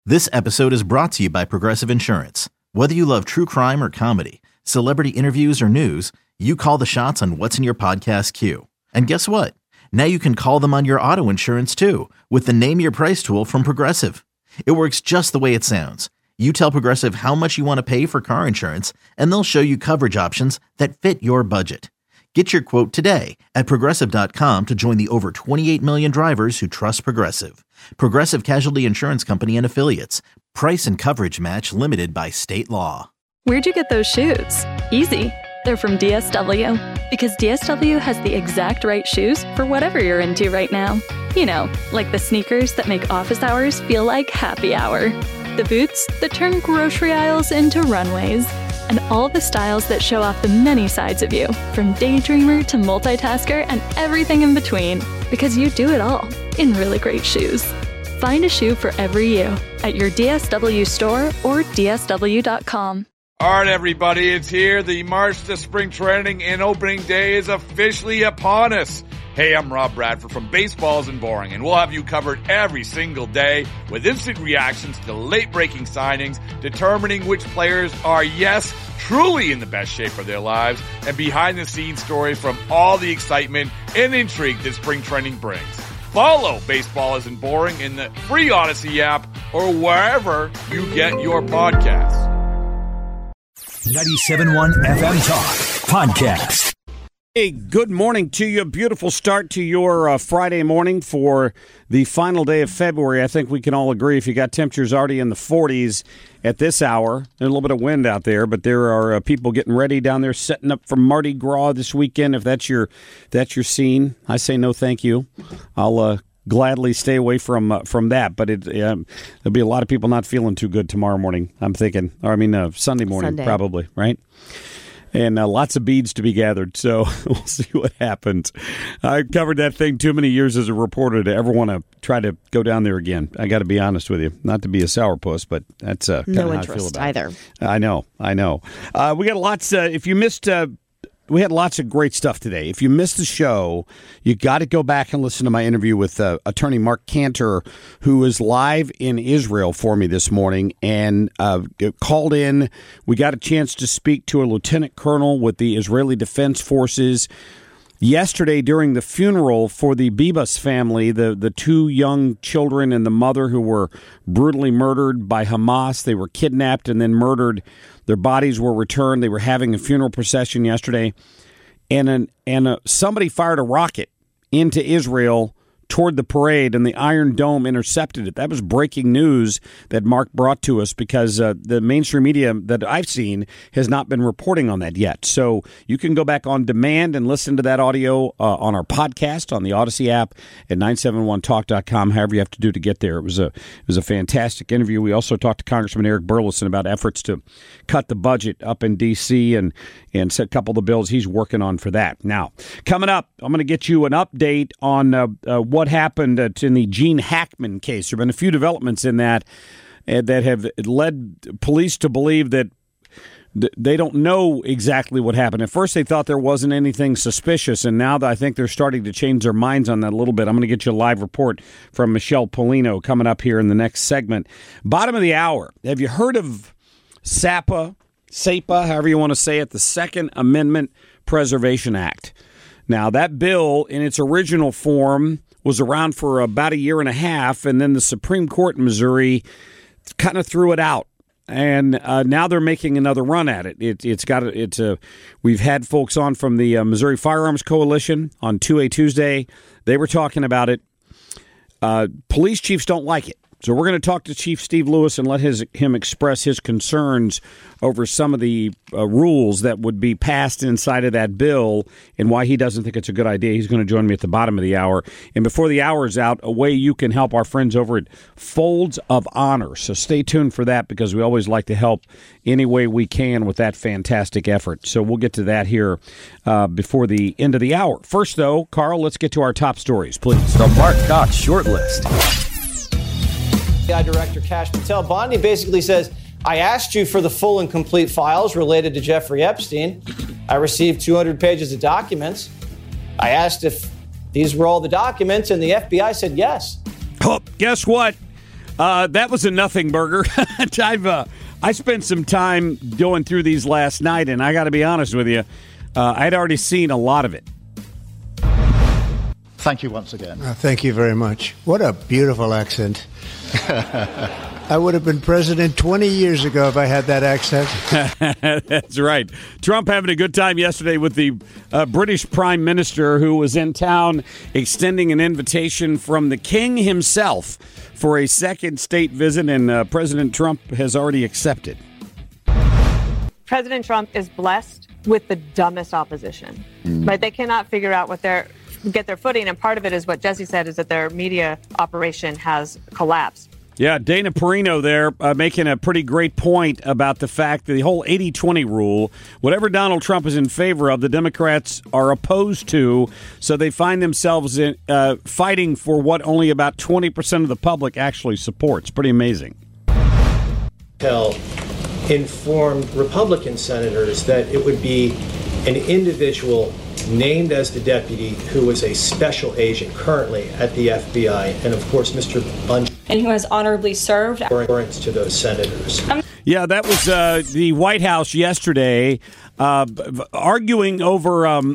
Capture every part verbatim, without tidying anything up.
This episode is brought to you by Progressive Insurance. Whether you love true crime or comedy, celebrity interviews or news, you call the shots on what's in your podcast queue. And guess what? Now you can call them on your auto insurance too with the Name Your Price tool from Progressive. It works just the way it sounds. You tell Progressive how much you want to pay for car insurance, and they'll show you coverage options that fit your budget. Get your quote today at Progressive dot com to join the over twenty-eight million drivers who trust Progressive. Progressive Casualty Insurance Company and Affiliates. Price and coverage match limited by state law. Where'd you get those shoes? Easy. They're from D S W. Because D S W has the exact right shoes for whatever you're into right now. You know, like the sneakers that make office hours feel like happy hour. The boots that turn grocery aisles into runways. And all the styles that show off the many sides of you, from daydreamer to multitasker and everything in between. Because you do it all in really great shoes. Find a shoe for every you at your D S W store or D S W dot com. All right, everybody, it's here. The March to Spring Training and Opening Day is officially upon us. Hey, I'm Rob Bradford from Baseball Isn't Boring, and we'll have you covered every single day with instant reactions to late-breaking signings, determining which players are, yes, truly in the best shape of their lives, and behind-the-scenes stories from all the excitement and intrigue that spring training brings. Follow Baseball Isn't Boring in the free Odyssey app or wherever you get your podcasts. ninety-seven point one F M Talk Podcast. Hey, good morning to you. Beautiful start to your uh, Friday morning for the final day of February. I think we can all agree if you got temperatures already in the forties at this hour, and a little bit of wind out there, but there are uh, people getting ready down there, setting up for Mardi Gras this weekend. If that's your that's your scene, I say no thank you. I'll uh, gladly stay away from uh, from that, but it um, there'll be a lot of people not feeling too good tomorrow morning, I'm thinking. Or I mean uh, Sunday morning, Sunday. Probably, right? And uh, lots of beads to be gathered, so we'll see what happens. I covered that thing too many years as a reporter to ever want to try to go down there again. I got to be honest with you. Not to be a sourpuss, but that's uh, kind of no how I feel interest about either. it. I know, I know. Uh, we got lots. Uh, if you missed... Uh, We had lots of great stuff today. If you missed the show, you got to go back and listen to my interview with uh, attorney Mark Cantor, who is live in Israel for me this morning and uh, called in. We got a chance to speak to a lieutenant colonel with the Israeli Defense Forces yesterday during the funeral for the Bibas family, the, the two young children and the mother who were brutally murdered by Hamas. They were kidnapped and then murdered. Their bodies were returned. They were having a funeral procession yesterday, and an, and a, somebody fired a rocket into Israel toward the parade, and the Iron Dome intercepted it. That was breaking news that Mark brought to us because uh, the mainstream media that I've seen has not been reporting on that yet. So you can go back on demand and listen to that audio uh, on our podcast, on the Odyssey app at nine seven one talk dot com, however you have to do to get there. It was a it was a fantastic interview. We also talked to Congressman Eric Burlison about efforts to cut the budget up in D C and, and set a couple of the bills he's working on for that. Now, coming up, I'm going to get you an update on uh, uh, what happened uh, in the Gene Hackman case. There have been a few developments in that uh, that have led police to believe that th- they don't know exactly what happened. At first, they thought there wasn't anything suspicious, and now that I think they're starting to change their minds on that a little bit. I'm going to get you a live report from Michelle Polino coming up here in the next segment. Bottom of the hour. Have you heard of SAPA, SAPA, however you want to say it, the Second Amendment Preservation Act? Now, that bill in its original form was around for about a year and a half, and then the Supreme Court in Missouri kind of threw it out. And uh, now they're making another run at it. it it's got it's a. We've had folks on from the uh, Missouri Firearms Coalition on two A Tuesday. They were talking about it. Uh, police chiefs don't like it. So we're going to talk to Chief Steve Lewis and let his him express his concerns over some of the uh, rules that would be passed inside of that bill and why he doesn't think it's a good idea. He's going to join me at the bottom of the hour. And before the hour is out, a way you can help our friends over at Folds of Honor. So stay tuned for that because we always like to help any way we can with that fantastic effort. So we'll get to that here uh, before the end of the hour. First, though, Carl, let's get to our top stories, please. The Mark Cox Short List. F B I Director Kash Patel. Bondi basically says, I asked you for the full and complete files related to Jeffrey Epstein. I received two hundred pages of documents. I asked if these were all the documents, and the F B I said yes. Oh, guess what? Uh, that was a nothing burger. I've uh, I spent some time going through these last night, and I got to be honest with you, uh, I'd already seen a lot of it. Thank you once again. Uh, thank you very much. What a beautiful accent. I would have been president twenty years ago if I had that accent. That's right. Trump having a good time yesterday with the uh, British Prime Minister, who was in town extending an invitation from the King himself for a second state visit, and uh, President Trump has already accepted. President Trump is blessed with the dumbest opposition. Mm. Right? They cannot figure out what their get their footing, and part of it is what Jesse said, is that their media operation has collapsed. Yeah, Dana Perino there uh, making a pretty great point about the fact that the whole eighty twenty rule, whatever Donald Trump is in favor of, the Democrats are opposed to, so they find themselves in, uh, fighting for what only about twenty percent of the public actually supports. Pretty amazing. Tell informed Republican senators that it would be an individual named as the deputy who was a special agent currently at the F B I, and of course Mister Bunch, and who has honorably served warrants to those senators. Yeah, that was uh, the White House yesterday uh, arguing over um,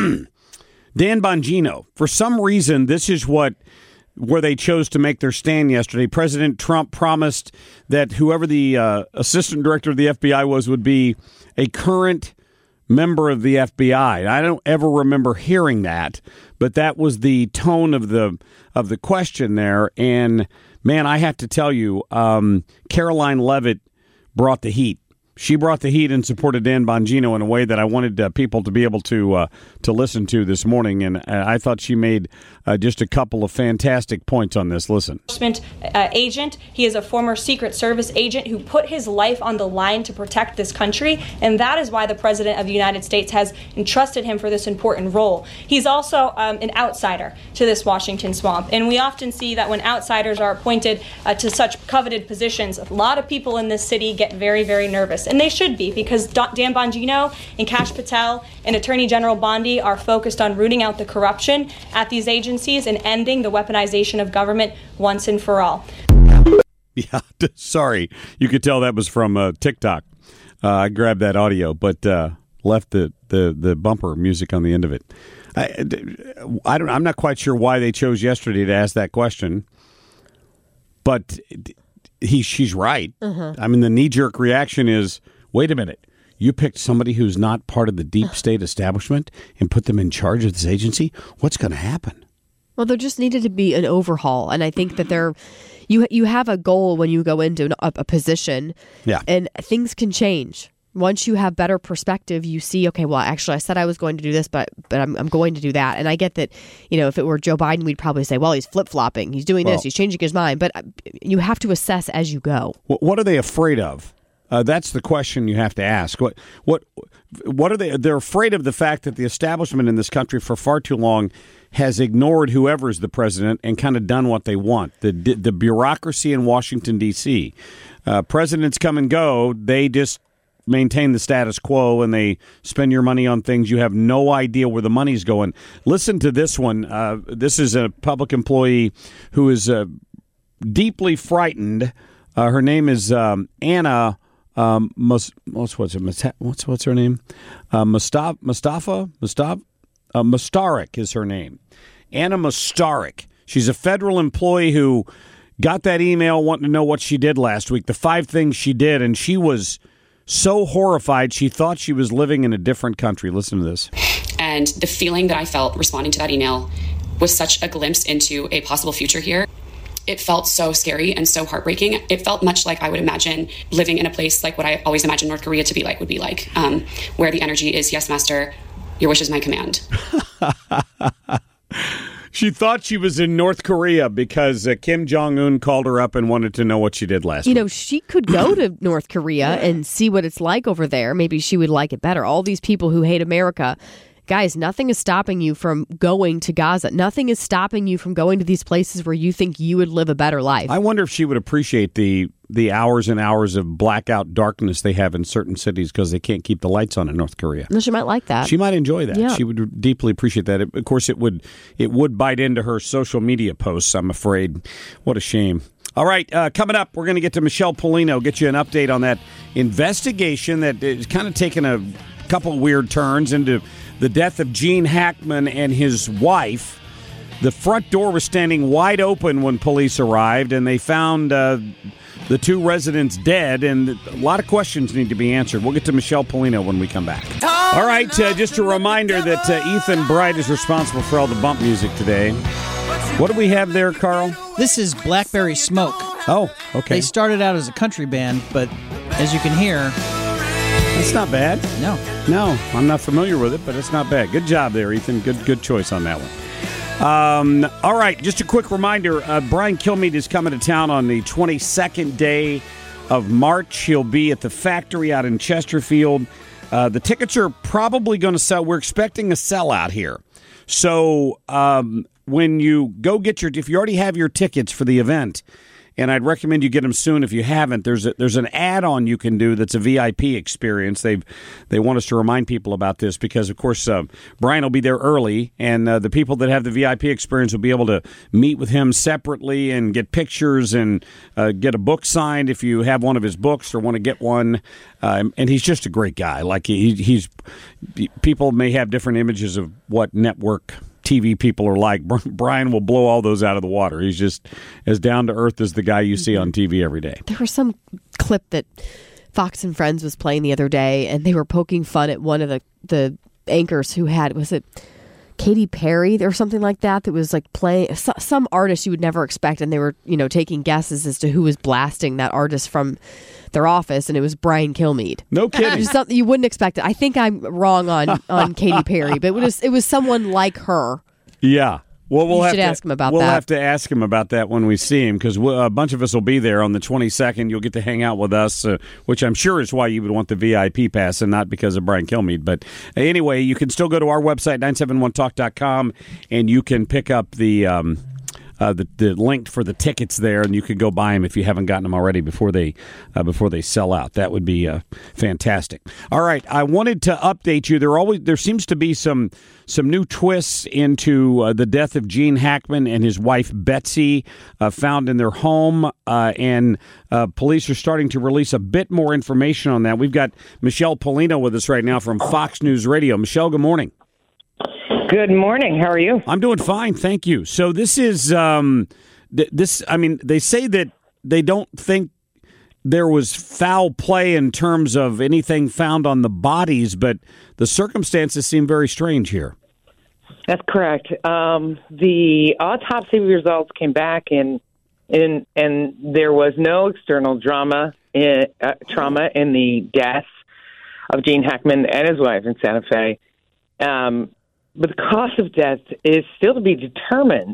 Dan Bongino. For some reason, this is what where they chose to make their stand yesterday. President Trump promised that whoever the uh, assistant director of the F B I was would be a current member of the F B I. I don't ever remember hearing that, but that was the tone of the of the question there. And man, I have to tell you, um, Caroline Leavitt brought the heat. She brought the heat and supported Dan Bongino in a way that I wanted uh, people to be able to uh, to listen to this morning, and uh, I thought she made uh, just a couple of fantastic points on this. Listen. Uh, agent. He is a former Secret Service agent who put his life on the line to protect this country, and that is why the President of the United States has entrusted him for this important role. He's also um, an outsider to this Washington swamp, and we often see that when outsiders are appointed uh, to such coveted positions, a lot of people in this city get very, very nervous. And they should be, because Dan Bongino and Kash Patel and Attorney General Bondi are focused on rooting out the corruption at these agencies and ending the weaponization of government once and for all. Yeah, sorry. You could tell that was from uh, TikTok. Uh, I grabbed that audio, but uh, left the, the, the bumper music on the end of it. I, I don't, I'm not quite sure why they chose yesterday to ask that question, but he, she's right. Uh-huh. I mean, the knee-jerk reaction is, wait a minute, you picked somebody who's not part of the deep state establishment and put them in charge of this agency? What's going to happen? Well, there just needed to be an overhaul, and I think that there, you you have a goal when you go into an, a, a position, yeah, and things can change. Once you have better perspective, you see, okay, well, actually, I said I was going to do this, but but I'm, I'm going to do that. And I get that, you know, if it were Joe Biden, we'd probably say, well, he's flip-flopping. He's doing well, this. He's changing his mind. But you have to assess as you go. What are they afraid of? Uh, that's the question you have to ask. What what what are they? They're afraid of the fact that the establishment in this country for far too long has ignored whoever's the president and kind of done what they want. The the bureaucracy in Washington, D C Uh, presidents come and go. They just maintain the status quo, and they spend your money on things you have no idea where the money's going. Listen to this one. Uh, this is a public employee who is uh, deeply frightened. Uh, her name is um, Anna. Um, Mus- what's what's it? What's what's her name? Uh, Mustafa Mustafa Mustafa uh, Mustarik is her name. Anna Mustarik. She's a federal employee who got that email wanting to know what she did last week. The five things she did, and she was so horrified she thought she was living in a different country. Listen to this. And the feeling that I felt responding to that email was such a glimpse into a possible future here. It felt so scary and so heartbreaking. It felt much like I would imagine living in a place like what I always imagined North Korea to be like would be like, um, where the energy is, yes, master, your wish is my command. She thought she was in North Korea because uh, Kim Jong-un called her up and wanted to know what she did last You week. know, she could go to North Korea and see what it's like over there. Maybe she would like it better. All these people who hate America. Guys, nothing is stopping you from going to Gaza. Nothing is stopping you from going to these places where you think you would live a better life. I wonder if she would appreciate the the hours and hours of blackout darkness they have in certain cities because they can't keep the lights on in North Korea. No, she might like that. She might enjoy that. Yeah. She would deeply appreciate that. Of course, it would it would bite into her social media posts, I'm afraid. What a shame. All right, uh, coming up, we're going to get to Michelle Polino, get you an update on that investigation that is kind of taking a couple weird turns into the death of Gene Hackman and his wife. The front door was standing wide open when police arrived, and they found uh, the two residents dead, and a lot of questions need to be answered. We'll get to Michelle Polino when we come back. All right, uh, just a reminder that uh, Ethan Bright is responsible for all the bump music today. What do we have there, Carl? This is Blackberry Smoke. Oh, okay. They started out as a country band, but as you can hear... That's not bad. No. No, I'm not familiar with it, but it's not bad. Good job there, Ethan. Good good choice on that one. Um, all right, just a quick reminder, uh, Brian Kilmeade is coming to town on the twenty-second day of March. He'll be at the Factory out in Chesterfield. Uh, the tickets are probably going to sell. We're expecting a sellout here. So um, when you go get your, if you already have your tickets for the event, and I'd recommend you get them soon if you haven't. There's a, there's an add-on you can do that's a V I P experience. They've they want us to remind people about this because, of course, uh, Brian will be there early, and uh, the people that have the V I P experience will be able to meet with him separately and get pictures and uh, get a book signed if you have one of his books or want to get one. Um, and he's just a great guy. Like he, he's people may have different images of what network T V people are like. Brian will blow all those out of the water. He's just as down to earth as the guy you see on T V every day. There was some clip that Fox and Friends was playing the other day, and they were poking fun at one of the, the anchors who had, was it Katy Perry or something like that, that was like playing some artist you would never expect, and they were, you know, taking guesses as to who was blasting that artist from their office, and it was Brian Kilmeade. No kidding. Something you wouldn't expect it. I think I'm wrong on, on Katy Perry, but it was it was someone like her. Yeah. Well, we'll you have should to ask him about we'll that. We'll have to ask him about that when we see him, because a bunch of us will be there on the twenty-second. You'll get to hang out with us, uh, which I'm sure is why you would want the V I P pass and not because of Brian Kilmeade. But anyway, you can still go to our website, nine seven one talk dot com, and you can pick up the... Um, Uh, the, the link for the tickets there, and you can go buy them if you haven't gotten them already before they uh, before they sell out. That would be uh, fantastic. All right, I wanted to update you. There always there seems to be some some new twists into uh, the death of Gene Hackman and his wife Betsy, uh, found in their home, uh, and uh, police are starting to release a bit more information on that. We've got Michelle Polino with us right now from Fox News Radio. Michelle, good morning. Good morning. How are you? I'm doing fine, thank you. So this is um, th- this. I mean, they say that they don't think there was foul play in terms of anything found on the bodies, but the circumstances seem very strange here. That's correct. Um, the autopsy results came back, and in and there was no external drama in, uh, trauma in the death of Gene Hackman and his wife in Santa Fe. Um, But the cause of death is still to be determined.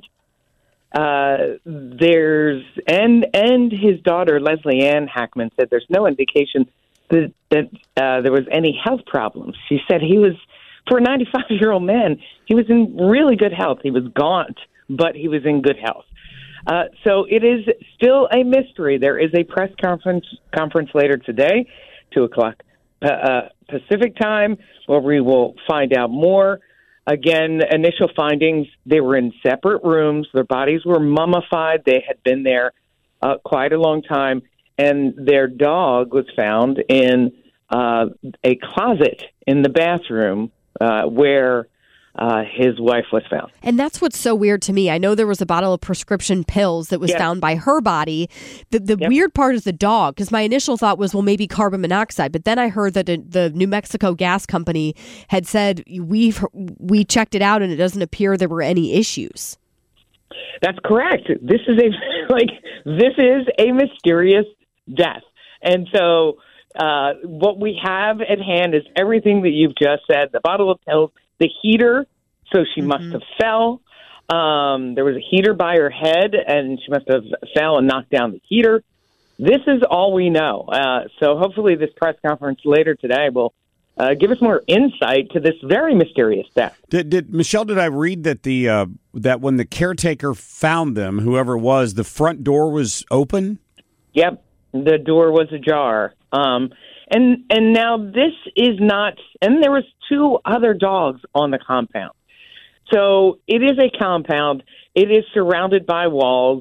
Uh, there's and and his daughter Leslie Ann Hackman said there's no indication that that uh, there was any health problems. She said he was, for a ninety-five-year-old man, he was in really good health. He was gaunt, but he was in good health. Uh, so it is still a mystery. There is a press conference conference later today, two o'clock uh, uh, Pacific time, where we will find out more. Again, initial findings, they were in separate rooms. Their bodies were mummified. They had been there uh, quite a long time. And their dog was found in uh, a closet in the bathroom uh, where uh, his wife was found. And that's what's so weird to me. I know there was a bottle of prescription pills that was Yep. found by her body. The, the Yep. weird part is the dog, because my initial thought was, well, maybe carbon monoxide. But then I heard that it, the New Mexico gas company had said, we've we checked it out and it doesn't appear there were any issues. That's correct. This is a like this is a mysterious death. And so uh, what we have at hand is everything that you've just said. The bottle of pills, the heater, so she mm-hmm. must have fell. Um, there was a heater by her head, and she must have fell and knocked down the heater. This is all we know. Uh, so hopefully this press conference later today will uh, give us more insight to this very mysterious death. Did, did Michelle, did I read that the uh, that when the caretaker found them, whoever it was, the front door was open? Yep, the door was ajar. Um, and and now this is not, and there was two other dogs on the compound. So it is a compound. It is surrounded by walls,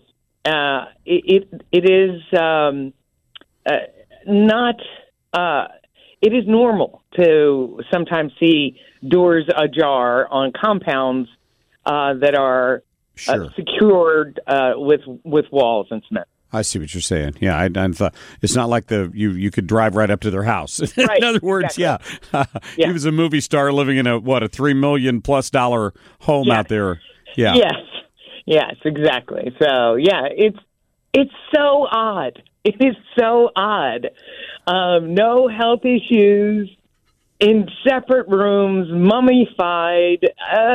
uh, it, it it is um, uh, not. Uh, it is normal to sometimes see doors ajar on compounds uh, that are Sure. uh, secured uh, with with walls and cement. I see what you're saying. Yeah, I, I thought it's not like the you, you could drive right up to their house. Right, in other words, exactly. yeah. Yeah. He was a movie star living in a what a three million plus dollar home Yes. out there. Yeah. Yes. Yes. Exactly. So yeah, it's it's so odd. It is so odd. Um, no health issues, in separate rooms, mummified,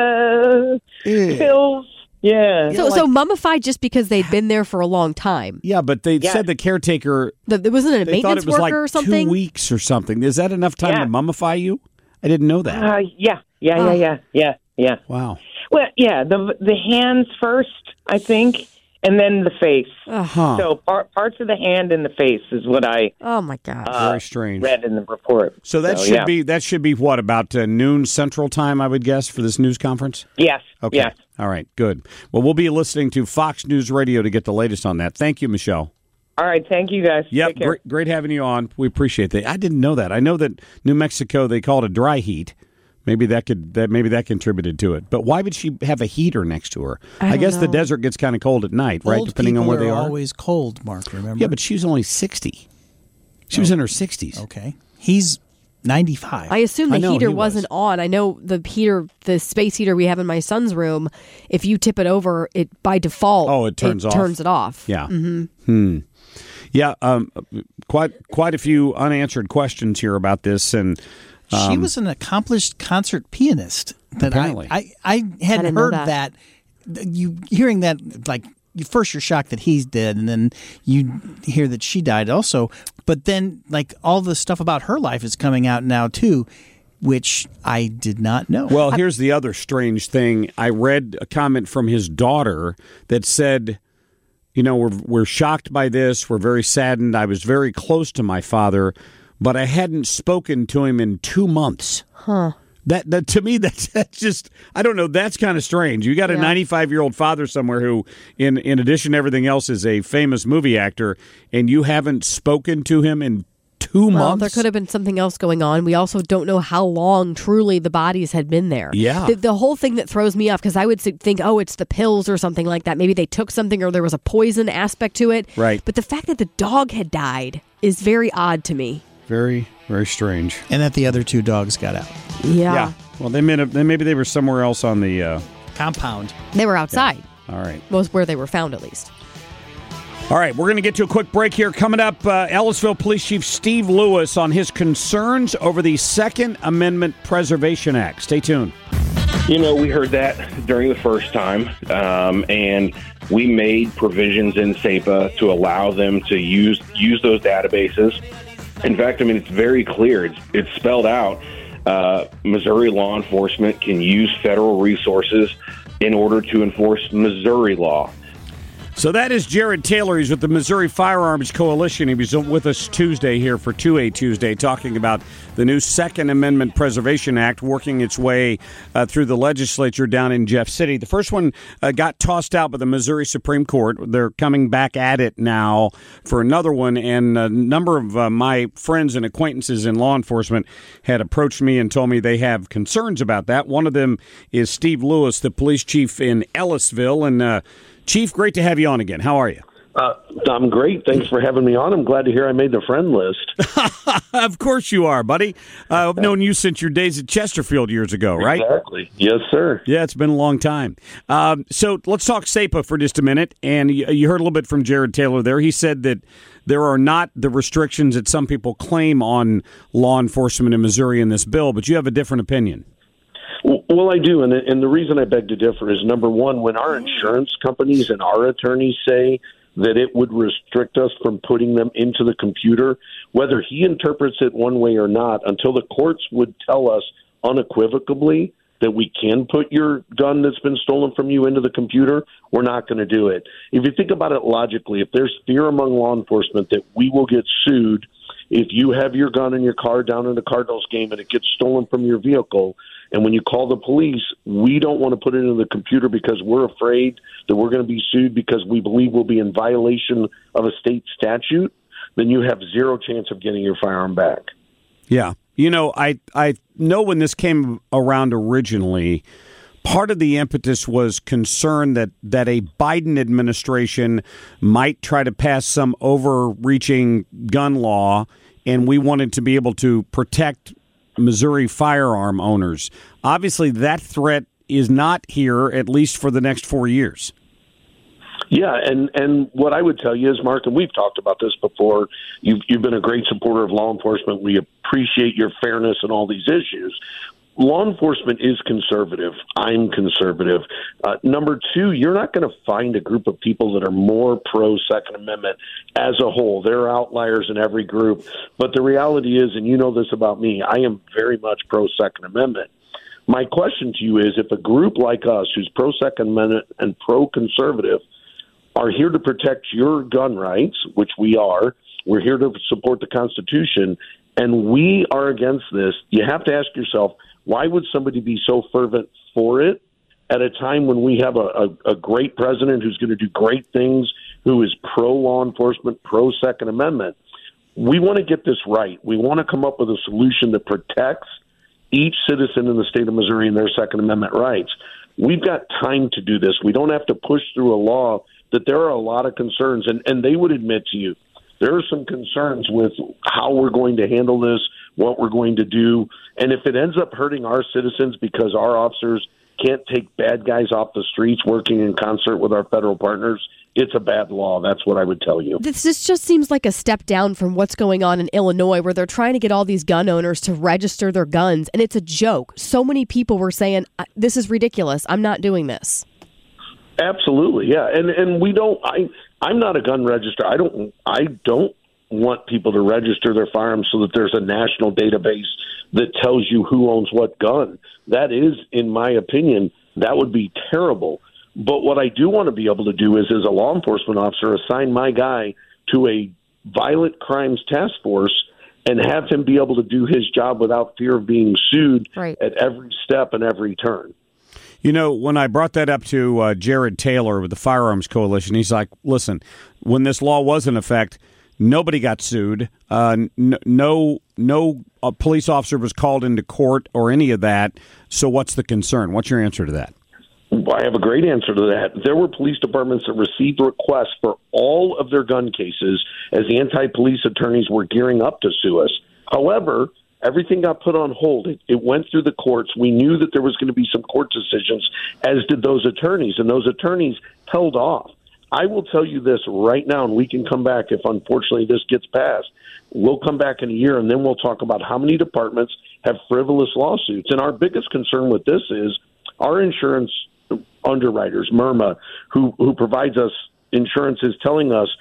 uh, pills. Yeah. So, so mummified just because they'd been there for a long time. Yeah, but they Yeah. said the caretaker. The, there wasn't a They thought maintenance it was worker like or something. two weeks or something. Is that enough time Yeah. to mummify you? I didn't know that. Uh, yeah. Yeah. Oh. Yeah. Yeah. Yeah. Yeah. Wow. Well, yeah. The the hands first, I think, and then the face. Huh. So par- parts of the hand and the face is what I Oh my gosh. uh, Very strange. read in the report. So that So, should yeah. be that should be what about uh, noon Central Time, I would guess, for this news conference. Yes. Okay. Yes. All right. Good. Well, we'll be listening to Fox News Radio to get the latest on that. Thank you, Michelle. All right. Thank you, guys. Yep. Take care. Great, great having you on. We appreciate that. I didn't know that. I know that New Mexico they call it a dry heat. Maybe that could that maybe that contributed to it. But why would she have a heater next to her? I don't guess the know. desert gets kind of cold at night, right? Old Depending on people where they are. always cold, Mark, remember? Yeah, but she was only sixty. She was in her sixties. Okay. He's ninety-five. I assume I the know, heater he was. wasn't on. I know the heater, the space heater we have in my son's room, if you tip it over, it by default, Oh, it turns off. turns it off. Yeah. hmm Hmm. Yeah. Um. Quite quite a few unanswered questions here about this, and um, she was an accomplished concert pianist. That Apparently. I, I, I hadn't didn't know heard that. that. You hearing that, like, you first you're shocked that he's dead, and then you hear that she died also. But then, like, all the stuff about her life is coming out now, too, which I did not know. Well, here's the other strange thing. I read a comment from his daughter that said, you know, we're we're shocked by this. We're very saddened. I was very close to my father, but I hadn't spoken to him in two months. Huh. That, that to me, that's, that's just, I don't know, that's kind of strange. You got a Yeah. ninety-five-year-old father somewhere who, in, in addition to everything else, is a famous movie actor, and you haven't spoken to him in two Well, months? there could have been something else going on. We also don't know how long truly the bodies had been there. Yeah. The, the whole thing that throws me off, because I would s- think, oh, it's the pills or something like that. Maybe they took something or there was a poison aspect to it. Right. But the fact that the dog had died is very odd to me. Very, very strange. And that the other two dogs got out. Yeah. Well, they may have, they, maybe they were somewhere else on the uh, compound. They were outside. All right. Was where they were found, at least. All right, we're going to get to a quick break here. Coming up, uh, Ellisville Police Chief Steve Lewis on his concerns over the Second Amendment Preservation Act. Stay tuned. You know, we heard that during the first time, um, and we made provisions in SEPA to allow them to use use those databases. In fact, I mean, it's very clear. It's, it's spelled out. Uh, Missouri law enforcement can use federal resources in order to enforce Missouri law. So that is Jared Taylor. He's with the Missouri Firearms Coalition. He was with us Tuesday here for two A Tuesday talking about the new Second Amendment Preservation Act working its way uh, through the legislature down in Jeff City. The first one uh, got tossed out by the Missouri Supreme Court. They're coming back at it now for another one, and a number of uh, my friends and acquaintances in law enforcement had approached me and told me they have concerns about that. One of them is Steve Lewis, the police chief in Ellisville, and uh, Chief, great to have you on again. How are you? Uh, I'm great. Thanks for having me on. I'm glad to hear I made the friend list. Of course you are, buddy. Uh, I've known you since your days at Chesterfield years ago, right? Exactly. Yes, sir. Yeah, it's been a long time. Um, so let's talk SEPA for just a minute. And you, you heard a little bit from Jared Taylor there. He said that there are not the restrictions that some people claim on law enforcement in Missouri in this bill, but you have a different opinion. Well, I do, and and the reason I beg to differ is, number one, when our insurance companies and our attorneys say that it would restrict us from putting them into the computer, whether he interprets it one way or not, until the courts would tell us unequivocally that we can put your gun that's been stolen from you into the computer, we're not going to do it. If you think about it logically, if there's fear among law enforcement that we will get sued if you have your gun in your car down in the Cardinals game and it gets stolen from your vehicle, And when you call the police, we don't want to put it into the computer because we're afraid that we're going to be sued because we believe we'll be in violation of a state statute, then you have zero chance of getting your firearm back. Yeah. You know, I, I know when this came around originally, part of the impetus was concern that, that a Biden administration might try to pass some overreaching gun law, and we wanted to be able to protect Missouri firearm owners. Obviously, that threat is not here, at least for the next four years. Yeah, and, and what I would tell you is, Mark, and we've talked about this before, you've, you've been a great supporter of law enforcement. We appreciate your fairness in all these issues. Law enforcement is conservative. I'm conservative. Uh, number two, you're not going to find a group of people that are more pro-Second Amendment as a whole. There are outliers in every group. But the reality is, and you know this about me, I am very much pro-Second Amendment. My question to you is, if a group like us who's pro-Second Amendment and pro-conservative are here to protect your gun rights, which we are, we're here to support the Constitution, and we are against this, you have to ask yourself, why would somebody be so fervent for it at a time when we have a, a, a great president who's going to do great things, who is pro-law enforcement, pro-Second Amendment? We want to get this right. We want to come up with a solution that protects each citizen in the state of Missouri and their Second Amendment rights. We've got time to do this. We don't have to push through a law that there are a lot of concerns, and, and they would admit to you, there are some concerns with how we're going to handle this, what we're going to do. And if it ends up hurting our citizens because our officers can't take bad guys off the streets working in concert with our federal partners, it's a bad law. That's what I would tell you. This, this just seems like a step down from what's going on in Illinois, where they're trying to get all these gun owners to register their guns. And it's a joke. So many people were saying, this is ridiculous. I'm not doing this. Absolutely, yeah, and and we don't. I I'm not a gun registrar. I don't. I don't want people to register their firearms so that there's a national database that tells you who owns what gun. That is, in my opinion, that would be terrible. But what I do want to be able to do is, as a law enforcement officer, assign my guy to a violent crimes task force and have him be able to do his job without fear of being sued right. at every step and every turn. You know, when I brought that up to uh, Jared Taylor with the Firearms Coalition, he's like, listen, when this law was in effect, nobody got sued. Uh, n- no no uh, police officer was called into court or any of that. So what's the concern? What's your answer to that? I have a great answer to that. There were police departments that received requests for all of their gun cases as the anti-police attorneys were gearing up to sue us. However, everything got put on hold. It, it went through the courts. We knew that there was going to be some court decisions, as did those attorneys, and those attorneys held off. I will tell you this right now, and we can come back if, unfortunately, this gets passed. We'll come back in a year, and then we'll talk about how many departments have frivolous lawsuits. And our biggest concern with this is our insurance underwriters, MIRMA, who, who provides us insurance, is telling us,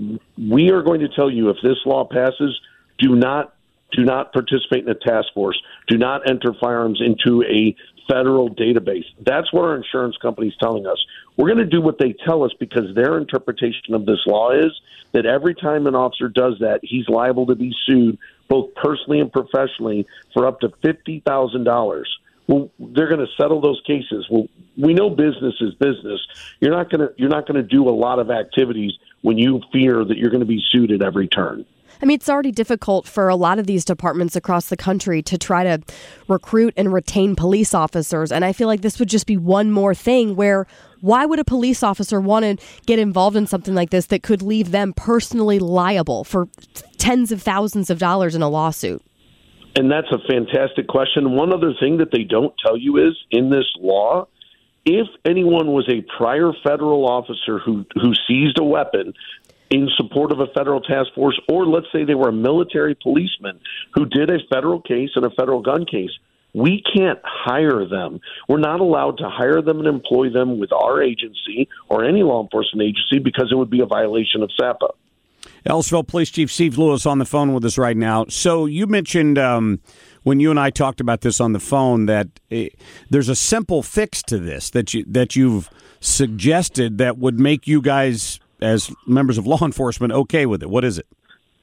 we are going to tell you if this law passes, do not Do not participate in a task force. Do not enter firearms into a federal database. That's what our insurance company is telling us. We're going to do what they tell us because their interpretation of this law is that every time an officer does that, he's liable to be sued both personally and professionally for up to fifty thousand dollars. Well, they're going to settle those cases. Well, we know business is business. You're not going to you're not going to do a lot of activities when you fear that you're going to be sued at every turn. I mean, it's already difficult for a lot of these departments across the country to try to recruit and retain police officers. And I feel like this would just be one more thing where why would a police officer want to get involved in something like this that could leave them personally liable for tens of thousands of dollars in a lawsuit? And that's a fantastic question. One other thing that they don't tell you is in this law, if anyone was a prior federal officer who, who seized a weapon in support of a federal task force, or let's say they were a military policeman who did a federal case and a federal gun case, we can't hire them. We're not allowed to hire them and employ them with our agency or any law enforcement agency because it would be a violation of S A P A. Ellisville Police Chief Steve Lewis on the phone with us right now. So you mentioned um, when you and I talked about this on the phone that it, there's a simple fix to this that you that you've suggested that would make you guys, as members of law enforcement, okay with it. What is it?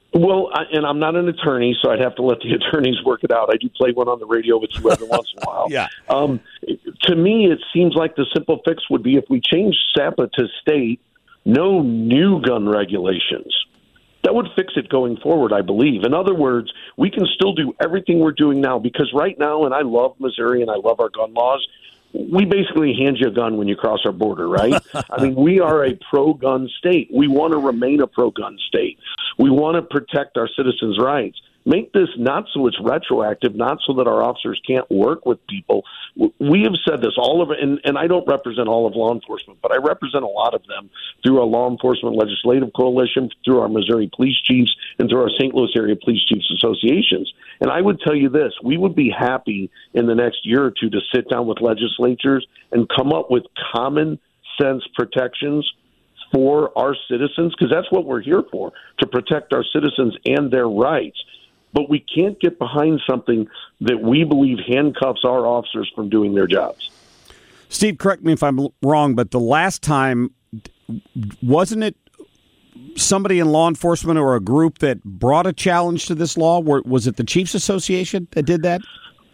Well, I, and I'm not an attorney, so I'd have to let the attorneys work it out. I do play one on the radio with you every once in a while. Yeah. Um, to me, it seems like the simple fix would be if we change SAPA to state, no new gun regulations. That would fix it going forward, I believe. In other words, we can still do everything we're doing now, because right now, and I love Missouri and I love our gun laws, we basically hand you a gun when you cross our border, right? I mean, we are a pro-gun state. We want to remain a pro-gun state. We want to protect our citizens' rights. Make this not so it's retroactive, not so that our officers can't work with people. We have said this all of it, and, and I don't represent all of law enforcement, but I represent a lot of them through our Law Enforcement Legislative Coalition, through our Missouri Police Chiefs, and through our Saint Louis Area Police Chiefs Associations. And I would tell you this, we would be happy in the next year or two to sit down with legislatures and come up with common sense protections for our citizens, because that's what we're here for, to protect our citizens and their rights. But we can't get behind something that we believe handcuffs our officers from doing their jobs. Steve, correct me if I'm wrong, but the last time, wasn't it somebody in law enforcement or a group that brought a challenge to this law? Was it the Chiefs Association that did that?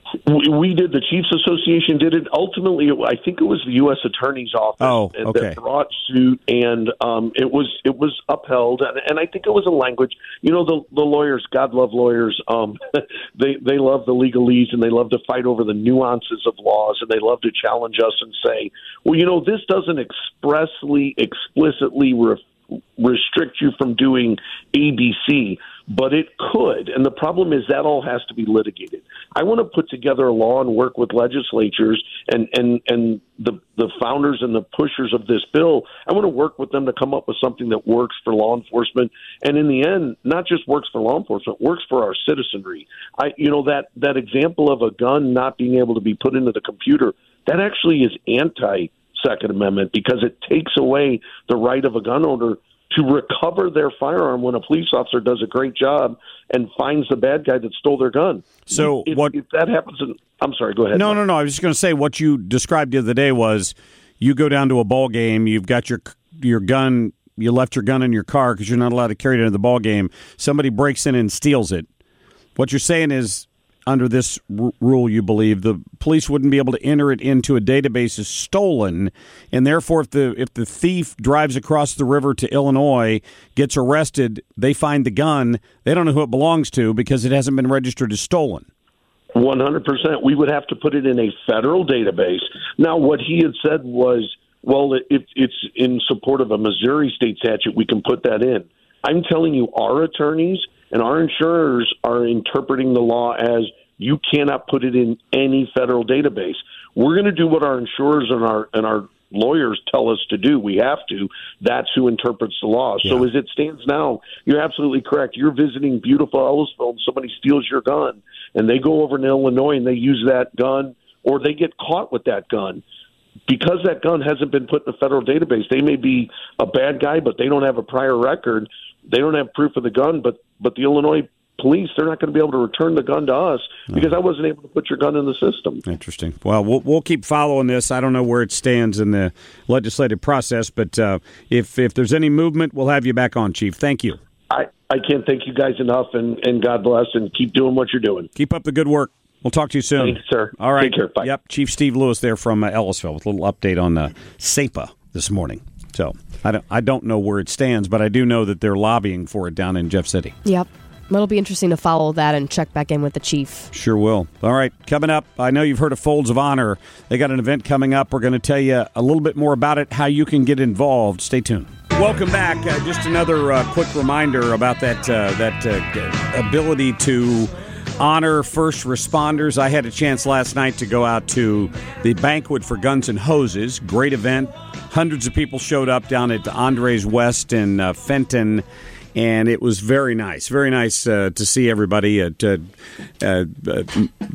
We did. The Chiefs Association did it. Ultimately, I think it was the U S Attorney's Office oh, okay. that brought suit, and um, it was it was upheld. And, and I think it was a language. You know, the the lawyers, God love lawyers. Um, they they love the legalese, and they love to fight over the nuances of laws, and they love to challenge us and say, well, you know, this doesn't expressly, explicitly re- restrict you from doing A B C. But it could, and the problem is that all has to be litigated. I want to put together a law and work with legislatures and, and, and the, the founders and the pushers of this bill. I want to work with them to come up with something that works for law enforcement, and in the end, not just works for law enforcement, works for our citizenry. I, you know, that, that example of a gun not being able to be put into the computer, that actually is anti-Second Amendment, because it takes away the right of a gun owner to recover their firearm when a police officer does a great job and finds the bad guy that stole their gun. So if, what? If that happens, in, I'm sorry. Go ahead. No, no, no. I was just going to say what you described the other day was you go down to a ball game, you've got your your gun, you left your gun in your car because you're not allowed to carry it into the ball game. Somebody breaks in and steals it. What you're saying is, under this r- rule, you believe the police wouldn't be able to enter it into a database as stolen, and therefore, if the if the thief drives across the river to Illinois, gets arrested, they find the gun, they don't know who it belongs to because it hasn't been registered as stolen. one hundred percent. We would have to put it in a federal database. Now, what he had said was, well, if it's in support of a Missouri state statute, we can put that in. I'm telling you, our attorneys and our insurers are interpreting the law as you cannot put it in any federal database. We're going to do what our insurers and our and our lawyers tell us to do. We have to. That's who interprets the law. Yeah. So as it stands now, you're absolutely correct. You're visiting beautiful Ellisville and somebody steals your gun, and they go over to Illinois and they use that gun, or they get caught with that gun. Because that gun hasn't been put in the federal database, they may be a bad guy, but they don't have a prior record. They don't have proof of the gun, but but the Illinois police, they're not going to be able to return the gun to us because I wasn't able to put your gun in the system. Interesting. Well, we'll, we'll keep following this. I don't know where it stands in the legislative process, but uh, if if there's any movement, we'll have you back on, Chief. Thank you. I, I can't thank you guys enough, and, and God bless, and keep doing what you're doing. Keep up the good work. We'll talk to you soon. Thanks, sir. All right. Take care. Bye. Yep. Chief Steve Lewis there from uh, Ellisville with a little update on uh, SAPA this morning. So I don't, I don't know where it stands, but I do know that they're lobbying for it down in Jeff City. Yep. It'll be interesting to follow that and check back in with the chief. Sure will. All right, coming up, I know you've heard of Folds of Honor. They got an event coming up. We're going to tell you a little bit more about it, how you can get involved. Stay tuned. Welcome back. Uh, just another uh, quick reminder about that uh, that uh, ability to honor first responders. I had a chance last night to go out to the banquet for Guns and Hoses. Great event. Hundreds of people showed up down at Andres West in uh, Fenton. And it was very nice, very nice uh, to see everybody. Uh, to, uh, uh,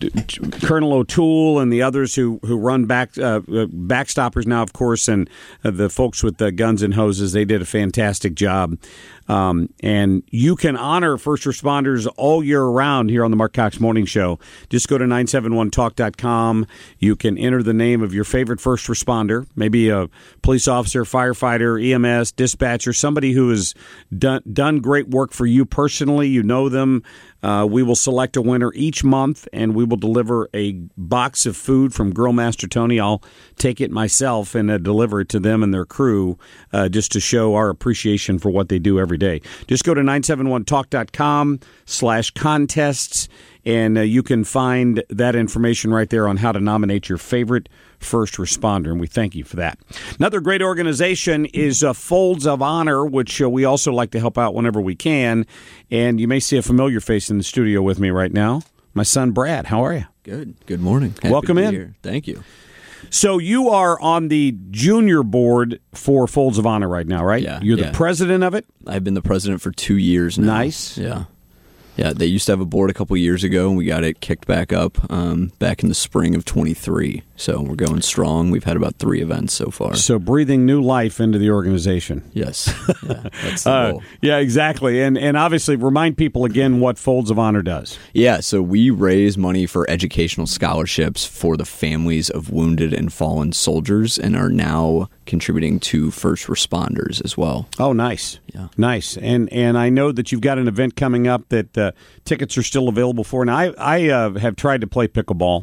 Colonel O'Toole and the others who, who run back uh, Backstoppers now, of course, and uh, the folks with the Guns and Hoses, they did a fantastic job. Um, and you can honor first responders all year round here on the Mark Cox Morning Show. Just go to nine seven one talk dot com. You can enter the name of your favorite first responder, maybe a police officer, firefighter, E M S, dispatcher, somebody who has done, done great work for you personally. You know them. Uh, we will select a winner each month, and we will deliver a box of food from Grill Master Tony. I'll take it myself and uh, deliver it to them and their crew uh, just to show our appreciation for what they do every day. Just go to nine seven one talk dot com slash contests, and uh, you can find that information right there on how to nominate your favorite first responder, and we thank you for that. Another great organization is uh, Folds of Honor, which uh, we also like to help out whenever we can, and you may see a familiar face in the studio with me right now. My son, Brad. How are you? Good. Good morning. Happy Welcome to be in. Here. Thank you. So you are on the junior board for Folds of Honor right now, right? Yeah. You're yeah. the president of it? I've been the president for two years now. Nice. Yeah. Yeah, they used to have a board a couple years ago, and we got it kicked back up um, back in the spring of twenty-three. So we're going strong. We've had about three events so far. So breathing new life into the organization. Yes. Yeah, that's the uh, goal. yeah, exactly. And and obviously remind people again what Folds of Honor does. Yeah, so we raise money for educational scholarships for the families of wounded and fallen soldiers, and are now contributing to first responders as well. Oh, nice. Yeah. Nice. And and I know that you've got an event coming up that uh, tickets are still available for. And I, I uh, have tried to play pickleball.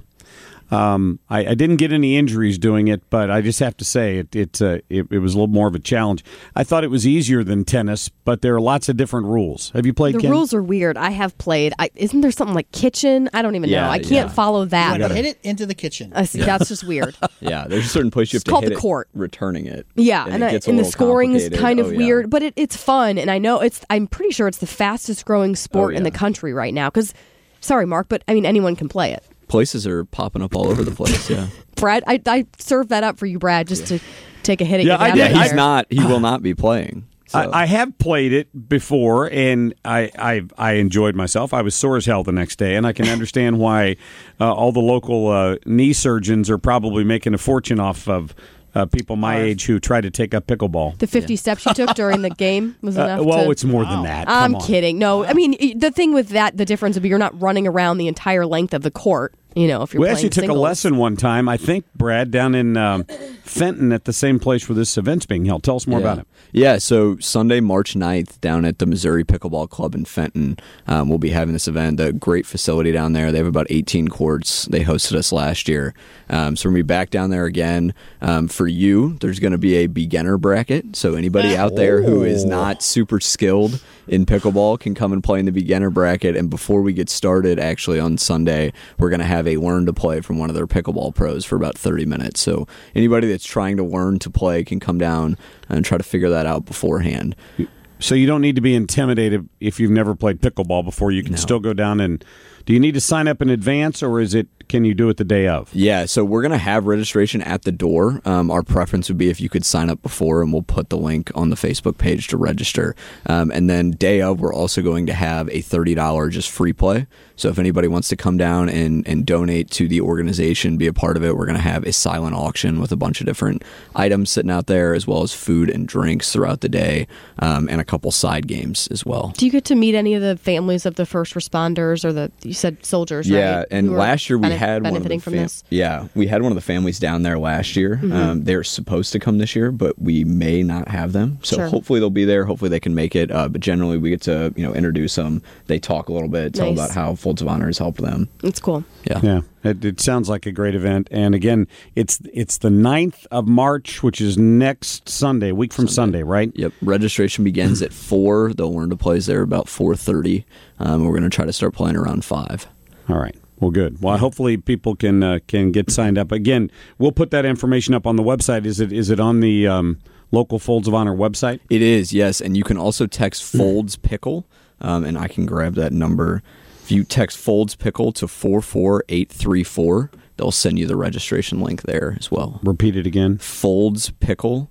Um, I, I didn't get any injuries doing it, but I just have to say it it, uh, it it was a little more of a challenge. I thought it was easier than tennis, but there are lots of different rules. Have you played? The Ken? rules are weird. I have played. I, isn't there something like kitchen? I don't even Yeah, know. I can't yeah. follow that. You gotta hit it into the kitchen. I see. That's just weird. Yeah, there's a certain place you have It's to called hit the it, court. returning it. Yeah, and, and, it I, gets a and the little scoring's complicated. kind of Oh, yeah. weird, but it, it's fun. And I know it's. I'm pretty sure it's the fastest growing sport Oh, in the yeah. country right now. Because, sorry, Mark, but I mean anyone can play it. Places are popping up all over the place. Yeah. Brad, I, I served that up for you, Brad, just to take a hit at Yeah, you. I down did. there. He's not. He will not be playing. So. I, I have played it before, and I, I I enjoyed myself. I was sore as hell the next day, and I can understand why uh, all the local uh, knee surgeons are probably making a fortune off of uh, people my age who try to take up pickleball. The fifty steps you took during the game was enough Uh, well, to... it's more than that. I'm Come on. kidding. No, I mean, the thing with that, the difference would be you're not running around the entire length of the court, you know, if you're We playing actually took singles. a lesson one time, I think, Brad, down in um, Fenton at the same place where this event's being held. Tell us more yeah. about it. Yeah, so Sunday, March ninth, down at the Missouri Pickleball Club in Fenton, um, we'll be having this event. A great facility down there. They have about eighteen courts. They hosted us last year. Um, so we're going to be back down there again. Um, for you, there's going to be a beginner bracket. So anybody out there who is not super skilled in pickleball can come and play in the beginner bracket. And before we get started, actually on Sunday, we're going to have a learn to play from one of their pickleball pros for about thirty minutes. So anybody that's trying to learn to play can come down and try to figure that out beforehand. So you don't need to be intimidated if you've never played pickleball before. You can No. still go down and... Do you need to sign up in advance, or is it? Can you do it the day of? Yeah, so we're going to have registration at the door. Um, our preference would be if you could sign up before, and we'll put the link on the Facebook page to register. Um, and then day of, we're also going to have a thirty dollars just free play. So if anybody wants to come down and, and donate to the organization, be a part of it, we're going to have a silent auction with a bunch of different items sitting out there, as well as food and drinks throughout the day, um, and a couple side games as well. Do you get to meet any of the families of the first responders or the, you said soldiers, Yeah, right? and Who are last year we bene- had one of the benefiting from fam- this? Yeah, we had one of the families down there last year. Mhm. Um, they're supposed to come this year, but we may not have them. So Sure. hopefully they'll be there. Hopefully they can make it. Uh, but generally, we get to you know introduce them. They talk a little bit, tell Nice. about how Folds of Honor has helped them. It's cool. Yeah, Yeah, it, it sounds like a great event. And again, it's it's the ninth of March, which is next Sunday, a week from Sunday, right? Yep. Registration begins at four. They'll learn to play there about four thirty. Um, we're going to try to start playing around five. All right. Well, good. Well, hopefully people can uh, can get signed up. Again, we'll put that information up on the website. Is it is it on the um, local Folds of Honor website? It is, yes. And you can also text Folds Pickle, um, and I can grab that number. If you text Folds Pickle to four four eight three four, they'll send you the registration link there as well. Repeat it again. Folds Pickle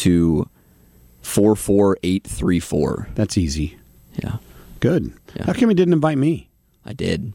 to four four eight three four. That's easy. Yeah. Good. Yeah. How come you didn't invite me? I did.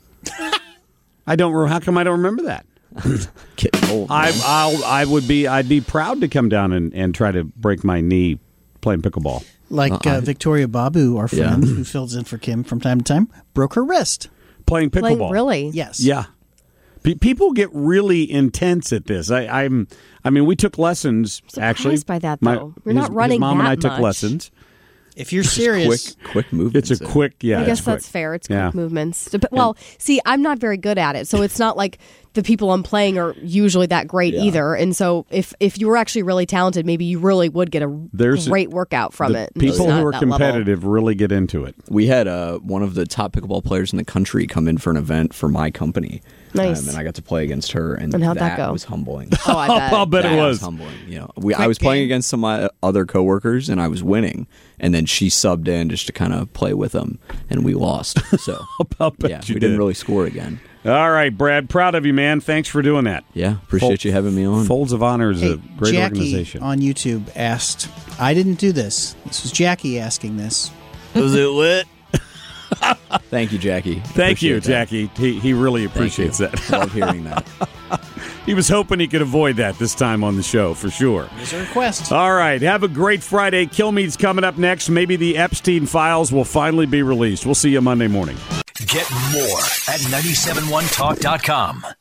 I don't. re- How come I don't remember that? Getting old. I man. I'll, I would be. I'd be proud to come down and, and try to break my knee playing pickleball. Like Uh, uh, I- Victoria Babu, our Yeah. friend who fills in for Kim from time to time, broke her wrist. Playing pickleball. Like, really? Yes. Yeah. Pe- People get really intense at this. I, I'm. I mean, we took lessons. Actually, by that, My- though. You're his- not running His mom and that I took much. lessons. If you're serious, Quick, quick movements. It's a quick. Yeah, I it's guess quick. that's fair. It's quick Yeah. movements. Dep- Well, see, I'm not very good at it, so it's not like the people I'm playing are usually that great Yeah. either. And so, if if you were actually really talented, maybe you really would get a There's- great workout from The it. It's people not who are at that level. competitive really get into it. We had uh, one of the top pickleball players in the country come in for an event for my company. Nice. Um, and I got to play against her, and, And how'd that go? was humbling. Oh, I bet. I'll bet That it was. humbling. You know, we, I Quick was playing game. against some of my other coworkers, and I was winning. And then she subbed in just to kind of play with them, and we lost. So I'll bet yeah, you we didn't did. really score again. All right, Brad. Proud of you, man. Thanks for doing that. Yeah, appreciate you having me on. Folds of Honor is Hey, a great Jackie organization. on YouTube asked, I didn't do this. This was Jackie asking this. Was it lit? Thank you, Jackie. Thank you, Appreciate that. Jackie. He he really Thank appreciates you. that. Love hearing that. He was hoping he could avoid that this time on the show for sure. There's a request. All right, have a great Friday. Kilmeade's coming up next. Maybe the Epstein files will finally be released. We'll see you Monday morning. Get more at nine seven one talk dot com.